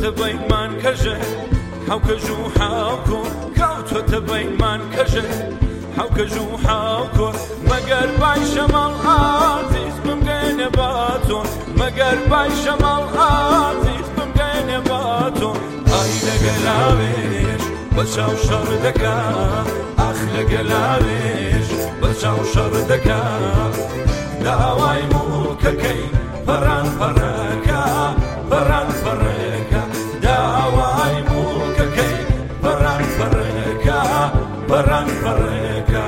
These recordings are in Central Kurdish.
بەیمان کەژە حەوکەژ و حاوکۆ کەوتۆتە بەیمان کەژە حەوکەژ و حاوکۆ مەگەر بای شەماڵ عازیز بمگەێنێ باتۆ مەگەر بای شەماڵ عازیز بمگەێنێ باتۆ ئای لەگەلاوێش بە چاو شەڕ دەکا ئاخ لەگەلاوێش بە چاو شەڕ دەکا داوای موکەکەی پەڕان پەڕەکە پەڕان پەڕەکە داوای موکەکەی پەڕان پەڕەکە پەڕان پەڕەکە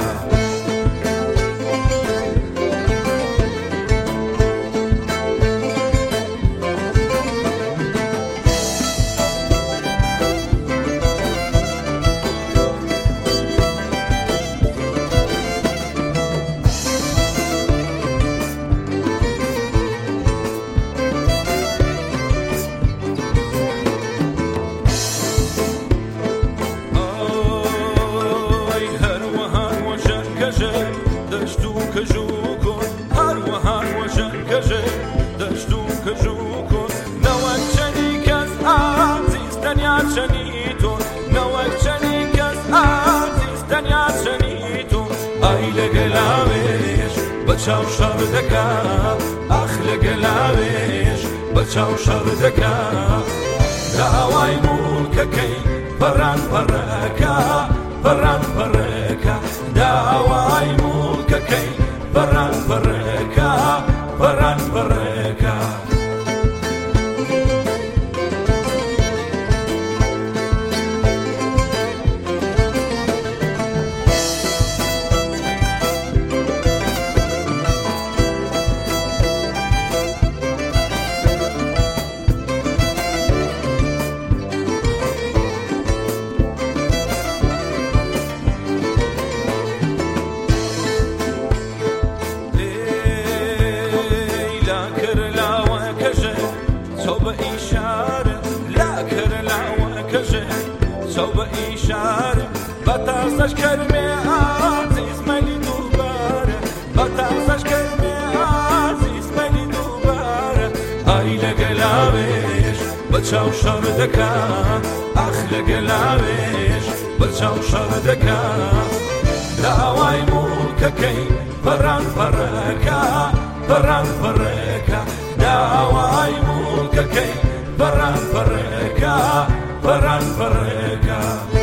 دەشت و کەژووکۆن هەروەها وەژەن کەژێ دەشت و کەژووکۆن نەوەک چەنی کەس عازیز تەنیا چەنی تۆ نەوەک چەنی کەس عازیز تەنیا چەنی تۆ ئای لەگەلاوێش بە چاو شەڕ دەکا ئاخ لەگەلاوێش بە چاو شەڕ دەکا داوای موکەکەی پەڕان پەڕەکە پەڕان پەڕەکە داوای موکەکەی پەڕان پەڕەکە پەڕان پەڕەکە سو بإشارة بتعصش كلمة عزيز مالي دوبارة بتعصش كلمة عزيز مالي دوبارة أي لقلاويش بتشاو شر دكا أخ لقلاويش بتشاو شر دكا داوای موکەکەی پەڕان پەڕەکە پەڕان پەڕەکە داوای موکەکەی پەڕان پەڕەکە پەڕان پەڕەکە